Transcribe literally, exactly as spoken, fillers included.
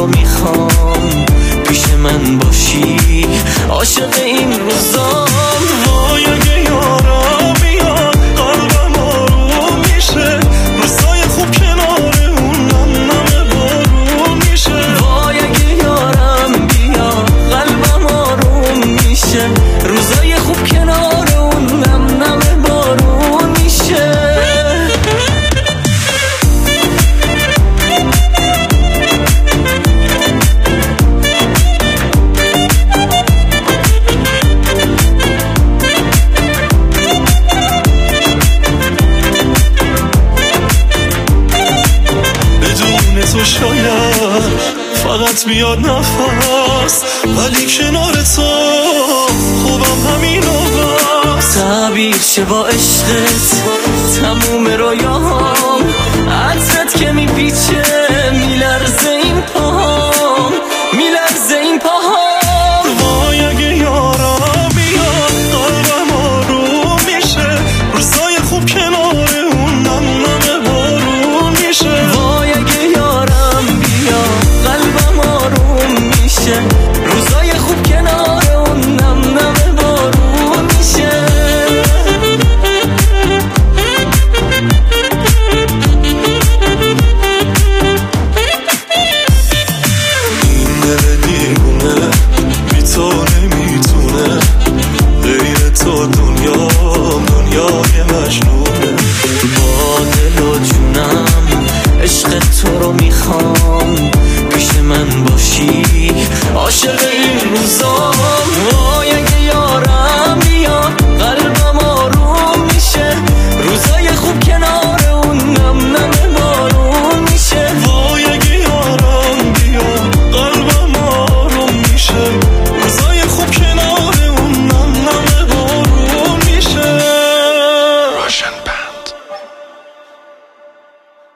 میخوام پیش من باشی، عاشق این روزام. وای اگه یارم بیاد قلبم آروم میشه، روزای خوب کنار اون نم نم بارون میشه. وای اگه یارم بیاد قلبم آروم میشه، روزای خوب کنار اون نم نم بارون میشه. تو شاید فقط بیاد نفس، ولی کنار تو خوبم همین آغاز. تعبیر چه با عشقت تموم رویاها